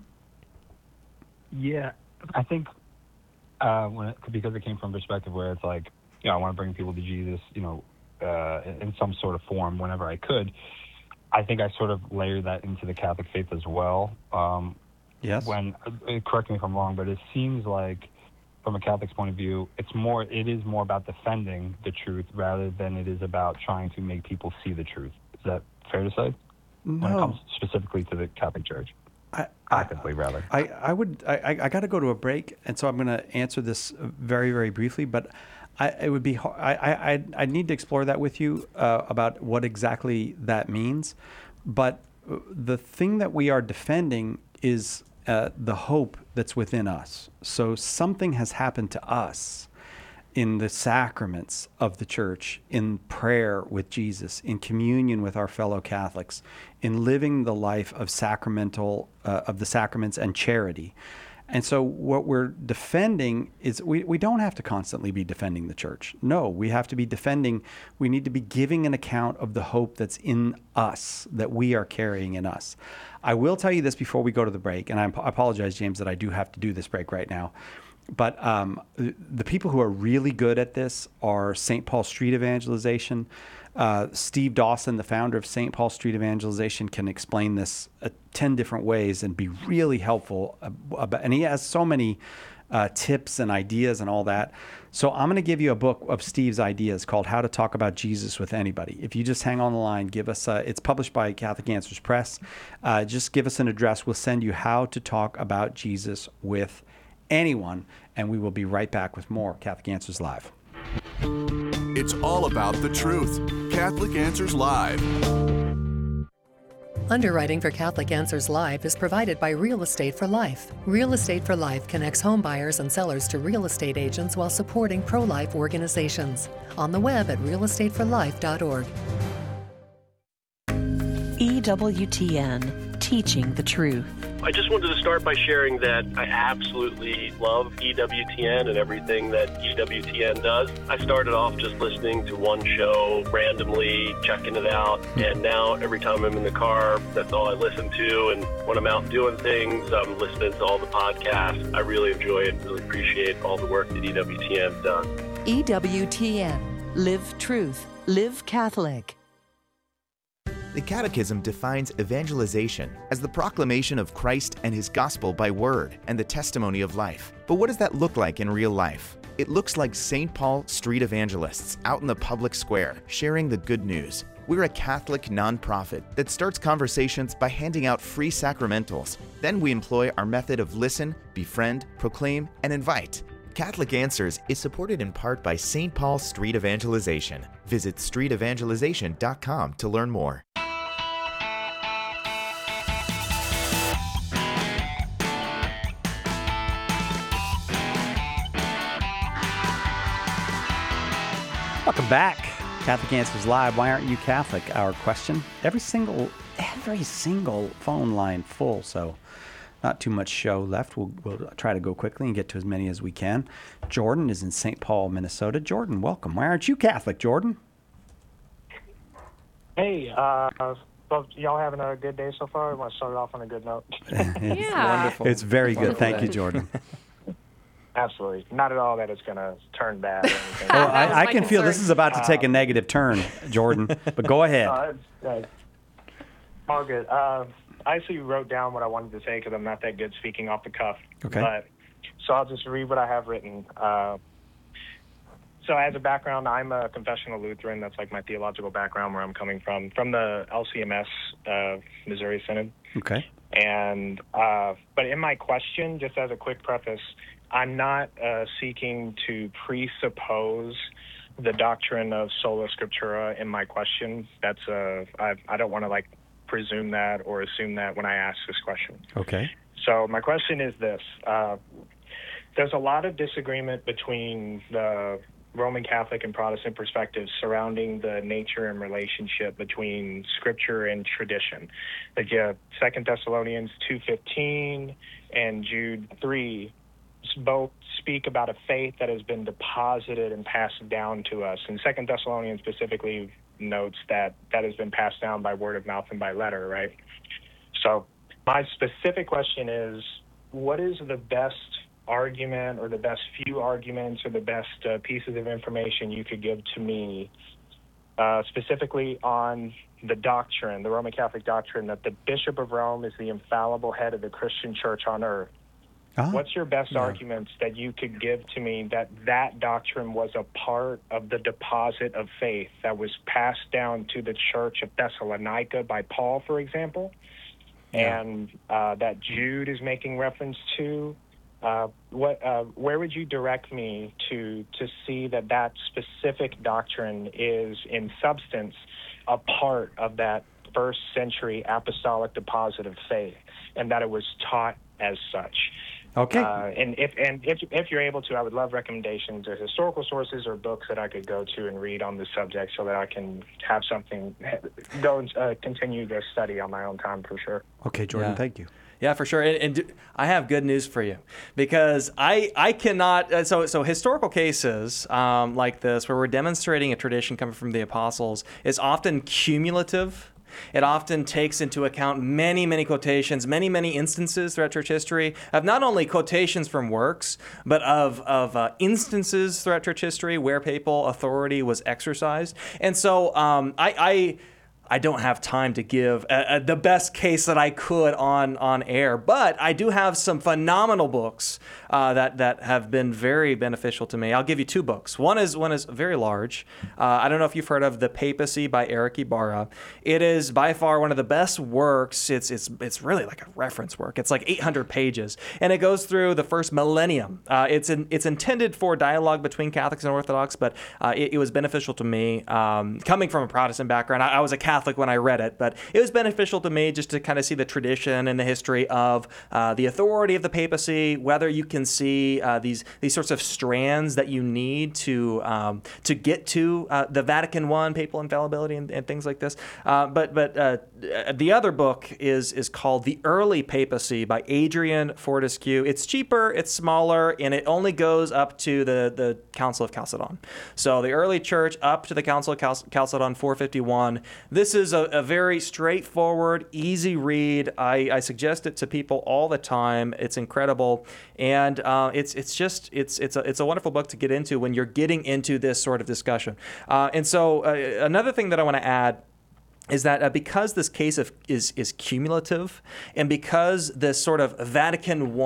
Yeah, I think uh, when it, because it came from a perspective where it's like, you know, I want to bring people to Jesus, you know, uh, in some sort of form whenever I could. I think I sort of layered that into the Catholic faith as well. Um, yes. When, uh, correct me if I'm wrong, but it seems like, from a Catholic's point of view, it's more. It is more about defending the truth rather than it is about trying to make people see the truth. Is that fair to say? No. When it comes specifically to the Catholic Church, I, actively rather. I, I would. I, I got to go to a break, and so I'm going to answer this very, very briefly. But I, it would be. I, I, I need to explore that with you uh, about what exactly that means. But the thing that we are defending is uh, the hope that's within us. So something has happened to us in the sacraments of the church, in prayer with Jesus, in communion with our fellow Catholics, in living the life of sacramental, uh, of the sacraments and charity. And so what we're defending is we, we don't have to constantly be defending the church. No, we have to be defending, we need to be giving an account of the hope that's in us, that we are carrying in us. I will tell you this before we go to the break, and I apologize, James, that I do have to do this break right now. But um, the people who are really good at this are Saint Paul Street Evangelization. Uh, Steve Dawson, the founder of Saint Paul Street Evangelization, can explain this uh, ten different ways and be really helpful. About, and he has so many uh, tips and ideas and all that. So I'm going to give you a book of Steve's ideas called How to Talk About Jesus with Anybody. If you just hang on the line, give us a, it's published by Catholic Answers Press. Uh, just give us an address. We'll send you How to Talk About Jesus with Anyone, and we will be right back with more Catholic Answers Live. It's all about the truth. Catholic Answers Live. Underwriting for Catholic Answers Live is provided by Real Estate for Life. Real Estate for Life connects home buyers and sellers to real estate agents while supporting pro-life organizations. On the web at real estate for life dot org. E W T N, Teaching the Truth. I just wanted to start by sharing that I absolutely love E W T N and everything that E W T N does. I started off just listening to one show randomly, checking it out, and now every time I'm in the car, that's all I listen to. And when I'm out doing things, I'm listening to all the podcasts. I really enjoy it and really appreciate all the work that E W T N does. E W T N, Live Truth, Live Catholic. The Catechism defines evangelization as the proclamation of Christ and His gospel by word and the testimony of life. But what does that look like in real life? It looks like Saint Paul Street Evangelists out in the public square sharing the good news. We're a Catholic nonprofit that starts conversations by handing out free sacramentals. Then we employ our method of listen, befriend, proclaim, and invite. Catholic Answers is supported in part by Saint Paul Street Evangelization. Visit street evangelization dot com to learn more. Welcome back. Catholic Answers Live. Why aren't you Catholic? Our question. Every single, every single phone line full, so not too much show left. We'll, we'll try to go quickly and get to as many as we can. Jordan is in Saint Paul, Minnesota. Jordan, welcome. Why aren't you Catholic, Jordan? Hey, uh, both y'all having a good day so far? I want to start off on a good note. It's Yeah. wonderful. It's very good. Wonderful Thank you, day. Jordan. Absolutely. Not at all that it's going to turn bad or anything. Oh, I, I can feel this is about to take a Um, negative turn, Jordan. But go ahead. Uh, uh, all good. Uh, I actually wrote down what I wanted to say because I'm not that good speaking off the cuff. Okay. But, so I'll just read what I have written. Uh, so as a background, I'm a confessional Lutheran. That's like my theological background where I'm coming from, from the L C M S, uh, Missouri Synod. Okay. And, uh, but in my question, just as a quick preface, I'm not uh, seeking to presuppose the doctrine of sola scriptura in my question. That's uh, I, I don't want to like presume that or assume that when I ask this question. Okay. So my question is this. Uh, there's a lot of disagreement between the Roman Catholic and Protestant perspectives surrounding the nature and relationship between Scripture and tradition. Like yeah, Second Thessalonians two fifteen and Jude three both speak about a faith that has been deposited and passed down to us. And Second Thessalonians specifically notes that that has been passed down by word of mouth and by letter, right? So my specific question is, what is the best argument or the best few arguments or the best uh, pieces of information you could give to me uh, specifically on the doctrine, the Roman Catholic doctrine, that the Bishop of Rome is the infallible head of the Christian church on earth? Ah, What's your best yeah. arguments that you could give to me that that doctrine was a part of the deposit of faith that was passed down to the church of Thessalonica by Paul, for example, Yeah. and uh, that Jude is making reference to? Uh, what, uh, where would you direct me to to see that that specific doctrine is, in substance, a part of that first century apostolic deposit of faith, and that it was taught as such. Okay. Uh, and if and if if you're able to, I would love recommendations or historical sources or books that I could go to and read on the subject, so that I can have something go and uh, continue this study on my own time for sure. Okay, Jordan, Yeah. thank you. Yeah, for sure. And, and do, I have good news for you, because I I cannot. Uh, so so historical cases um, like this, where we're demonstrating a tradition coming from the apostles, is often cumulative. It often takes into account many, many quotations, many, many instances throughout church history of not only quotations from works, but of, of uh, instances throughout church history where papal authority was exercised. And so um, I, I I don't have time to give uh, uh, the best case that I could on, on air, but I do have some phenomenal books uh, that that have been very beneficial to me. I'll give you two books. One is one is very large. Uh, I don't know if you've heard of The Papacy by Eric Ibarra. It is by far one of the best works. It's it's it's really like a reference work. It's like eight hundred pages, and it goes through the first millennium. Uh, it's in, it's intended for dialogue between Catholics and Orthodox, but uh, it, it was beneficial to me um, coming from a Protestant background. I, I was a Catholic when I read it, but it was beneficial to me just to kind of see the tradition and the history of uh, the authority of the papacy, whether you can see uh, these these sorts of strands that you need to um, to get to uh, the Vatican I, papal infallibility, and, and things like this. Uh, but but uh, the other book is is called The Early Papacy by Adrian Fortescue. It's cheaper, it's smaller, and it only goes up to the, the Council of Chalcedon. So the early church up to the Council of Cal- Chalcedon four fifty-one. This is a, a very straightforward, easy read. I, I suggest it to people all the time. It's incredible, and uh, it's it's just it's it's a it's a wonderful book to get into when you're getting into this sort of discussion. Uh, and so uh, another thing that I want to add is that uh, because this case of, is is cumulative, and because this sort of Vatican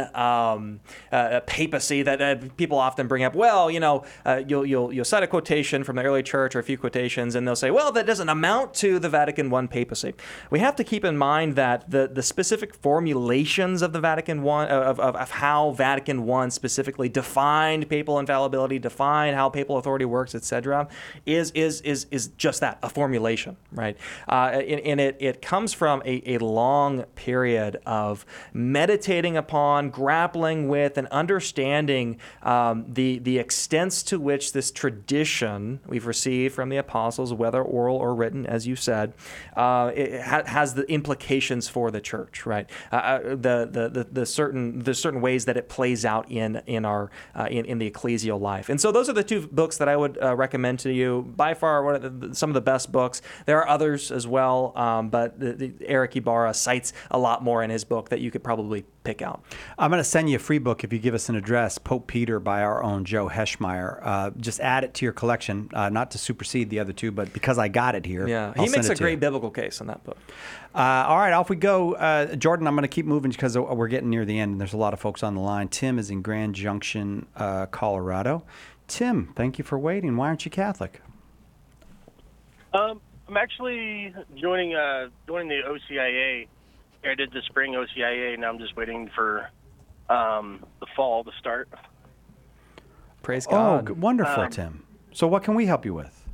I um, uh, papacy that uh, people often bring up, well, you know, uh, you'll you'll you'll cite a quotation from the early church or a few quotations, and they'll say, well, that doesn't amount to the Vatican I papacy. We have to keep in mind that the the specific formulations of the Vatican I, of, of of how Vatican I specifically defined papal infallibility, defined how papal authority works, et cetera, is is is is just that, a formulation, right? Uh, and, and it, it comes from a, a long period of meditating upon, grappling with, and understanding um, the, the extents to which this tradition we've received from the apostles, whether oral or written, as you said, uh, it ha- has the implications for the church, right? Uh, the, the, the, the certain the certain ways that it plays out in in our uh, in, in the ecclesial life. And so those are the two books that I would uh, recommend to you. By far, one of the, some of the best books. There are others as well, um, but the, the Eric Ibarra cites a lot more in his book that you could probably pick out. I'm going to send you a free book if you give us an address, Pope Peter by our own Joe Heschmeyer. Uh, just add it to your collection, uh, not to supersede the other two, but because I got it here. Yeah, I'll he makes send it a to great you. biblical case in that book. Uh, all right, off we go. Uh, Jordan, I'm going to keep moving because we're getting near the end, and there's a lot of folks on the line. Tim is in Grand Junction, uh, Colorado. Tim, thank you for waiting. Why aren't you Catholic? Um, I'm actually joining uh, joining the O C I A. I did the spring O C I A, and now I'm just waiting for um, the fall to start. Praise Oh, God. g- wonderful, Um, Tim. So what can we help you with?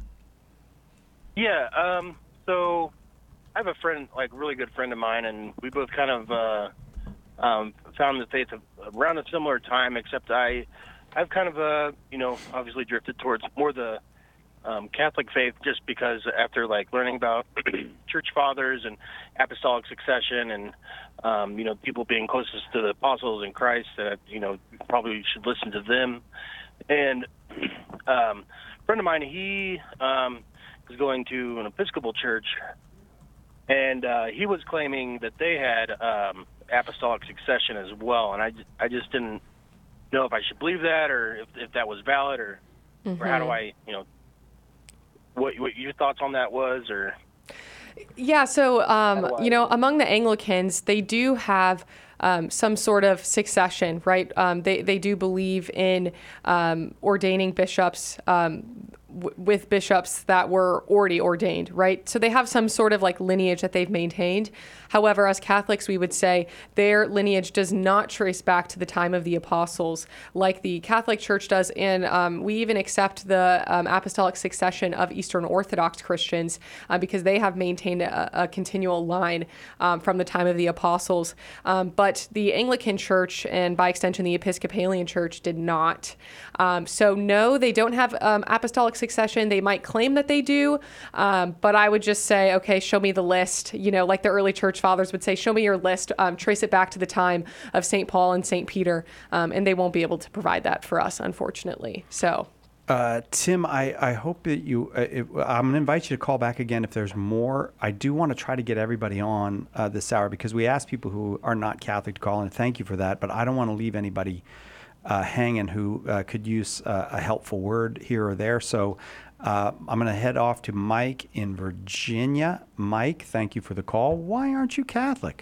Yeah, um, so I have a friend, like really good friend of mine, and we both kind of uh, um, found the faith around a similar time, except I, I've kind of, uh, you know, obviously drifted towards more the um, Catholic faith just because after, like, learning about church fathers and apostolic succession and, um, you know, people being closest to the apostles in Christ, that, you know, probably should listen to them. And um, a friend of mine, he um, was going to an Episcopal church, and uh, he was claiming that they had um, apostolic succession as well. And I, ju- I just didn't know if I should believe that or if, if that was valid or, or how do Mhm. I, you know, what, what your thoughts on that was, or... Yeah, so, um, you know, among the Anglicans, they do have um, some sort of succession, right? Um, they, they do believe in um, ordaining bishops um, w- with bishops that were already ordained, right? So they have some sort of like lineage that they've maintained. However, as Catholics, we would say their lineage does not trace back to the time of the apostles like the Catholic Church does. And um, we even accept the um, apostolic succession of Eastern Orthodox Christians uh, because they have maintained a, a continual line um, from the time of the apostles. Um, but the Anglican Church, and by extension the Episcopalian Church, did not. Um, so no, they don't have um, apostolic succession. They might claim that they do, um, but I would just say, okay, show me the list. You know, like the early church fathers would say, show me your list, um, trace it back to the time of Saint Paul and Saint Peter, um, and they won't be able to provide that for us, unfortunately. So. Uh, Tim, I, I hope that you, uh, it, I'm going to invite you to call back again if there's more. I do want to try to get everybody on uh, this hour because we asked people who are not Catholic to call in. Thank you for that, but I don't want to leave anybody uh, hanging who uh, could use uh, a helpful word here or there. So uh, I'm going to head off to Mike in Virginia. Mike, thank you for the call. Why aren't you Catholic?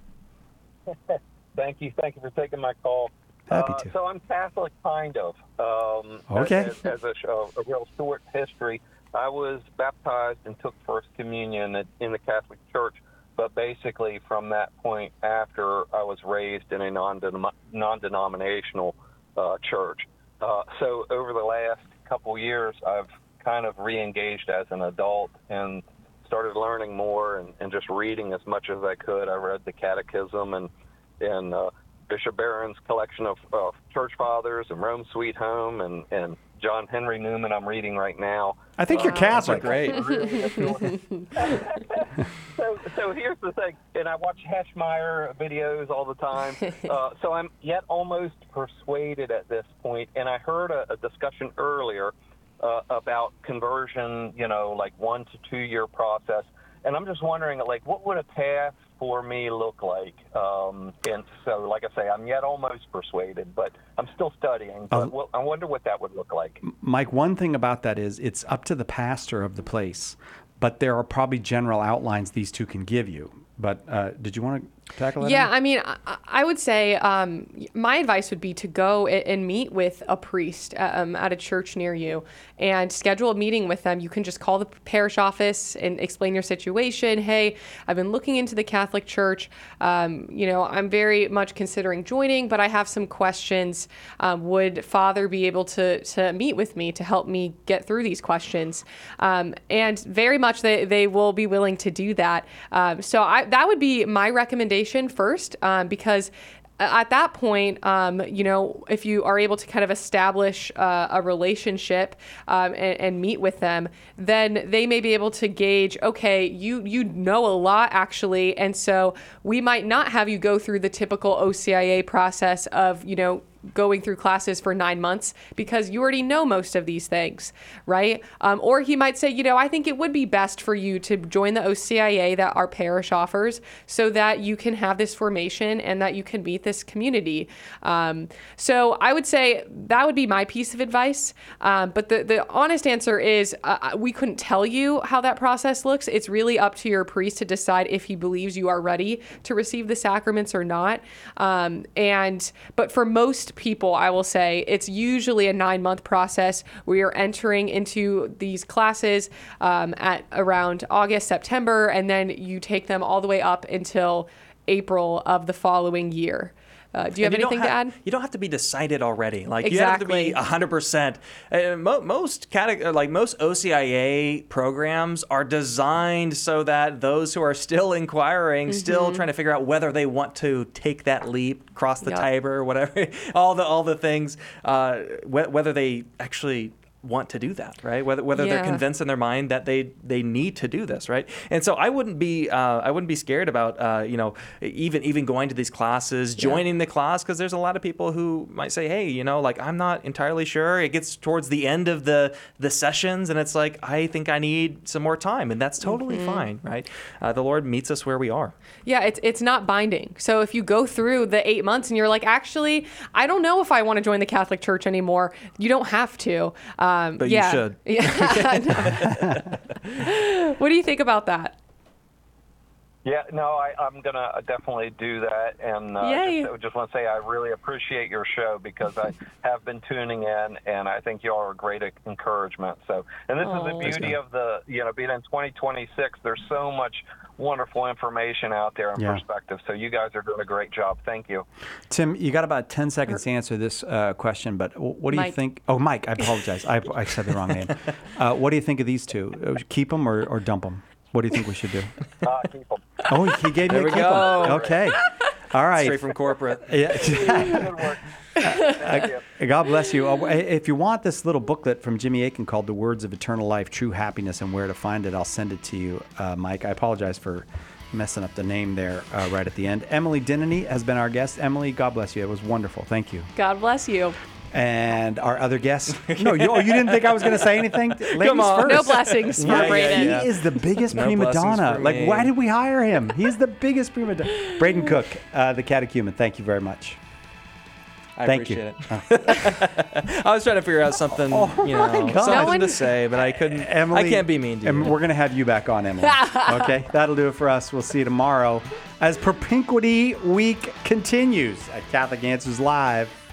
Thank you. Thank you for taking my call. Happy uh, to. So I'm Catholic, kind of. Um, Okay. As, as a, a real short history, I was baptized and took First Communion in, in the Catholic Church, but basically from that point after, I was raised in a non-denom- non-denominational uh, church. Uh, so over the last couple years, I've kind of re-engaged as an adult and started learning more and, and just reading as much as I could. I read the Catechism and and uh, Bishop Barron's collection of uh, church fathers and Rome Sweet Home and, and John Henry Newman I'm reading right now. I think you're Uh, Catholic. Great. so, so here's the thing, and I watch Heschmeyer videos all the time, uh, so I'm yet almost persuaded at this point, and I heard a, a discussion earlier uh, about conversion, you know, like one to two year process, and I'm just wondering, like, what would a path for me look like? Um, and so, like I say, I'm yet almost persuaded, but I'm still studying. But Um, well, I wonder what that would look like. Mike, one thing about that is it's up to the pastor of the place, but there are probably general outlines these two can give you. But uh, did you want to tackle that? Yeah, I mean, I, I would say um, my advice would be to go and, and meet with a priest um, at a church near you and schedule a meeting with them. You can just call the parish office and explain your situation. Hey, I've been looking into the Catholic Church. Um, you know, I'm very much considering joining, but I have some questions. Um, would Father be able to to meet with me to help me get through these questions? Um, and very much they, they will be willing to do that. Um, so I, that would be my recommendation first, um, because at that point, um, you know, if you are able to kind of establish uh, a relationship um, and, and meet with them, then they may be able to gauge, okay, you you know a lot actually, and so we might not have you go through the typical O C I A process of, you know, going through classes for nine months because you already know most of these things, right? Um, or he might say, you know, I think it would be best for you to join the O C I A that our parish offers so that you can have this formation and that you can meet this community. Um, so I would say that would be my piece of advice. Um, but the, the honest answer is uh, we couldn't tell you how that process looks. It's really up to your priest to decide if he believes you are ready to receive the sacraments or not. Um, and, but for most people, I will say it's usually a nine month process where you're entering into these classes um, at around August, September, and then you take them all the way up until April of the following year. Uh, do you have And anything don't to have- add? You don't have to be decided already. Like you Exactly. have to be one hundred percent. Uh, mo- most cate- like most O C I A programs are designed so that those who are still inquiring, still Mhm. trying to figure out whether they want to take that leap, cross the Yep. Tiber, whatever, all the all the things, uh, wh- whether they actually want to do that, right? Whether whether they're Yeah. convinced in their mind that they they need to do this, right? And so I wouldn't be uh, I wouldn't be scared about uh, you know even even going to these classes, joining the class, because there's a lot of people who might say, hey, you know, like I'm not entirely sure. It gets towards the end of the the sessions, and it's like I think I need some more time, and that's totally Mhm. fine, right? Uh, the Lord meets us where we are. Yeah, it's it's not binding. So if you go through the eight months and you're like, actually, I don't know if I want to join the Catholic Church anymore, you don't have to. Um, But you yeah. should. Yeah. What do you think about that? Yeah, no, I, I'm going to definitely do that. And uh, Yay. just, just want to say I really appreciate your show because I have been tuning in, and I think you all are a great encouragement. So, and this Oh. is the beauty of the, you know, being in twenty twenty-six, there's so much wonderful information out there and Yeah. perspective. So you guys are doing a great job. Thank you. Tim, you got about ten seconds to answer this uh, question, but w- what do you Mike. think? Oh, Mike, I apologize. I, I said the wrong name. Uh, what do you think of these two? Uh, Keep them or, or dump them? What do you think we should do? Uh, keep them. Oh, he gave There me a we keep 'em. go. Okay. All right. Straight from corporate. Yeah. Good work. Thank you. God bless you. Uh, If you want this little booklet from Jimmy Akin called The Words of Eternal Life, True Happiness and Where to Find It, I'll send it to you, uh, Mike. I apologize for messing up the name there uh, right at the end. Emily Dinnany has been our guest. Emily, God bless you. It was wonderful. Thank you. God bless you. And our other guest. No, you, oh, you didn't think I was going to say anything? Ladies Come on. first. No blessings for Yeah, yeah, Braden. yeah. He is the biggest No prima blessings donna. for Like, me. why did we hire him? He's the biggest prima donna. Braden Cook, uh, the catechumen. Thank you very much. I Thank appreciate you. it. I was trying to figure out something, Oh you my know, God. something No one- to say, but I couldn't. Emily, I can't be mean to and you. we're going to have you back on, Emily. Okay, that'll do it for us. We'll see you tomorrow as Propinquity Week continues at Catholic Answers Live.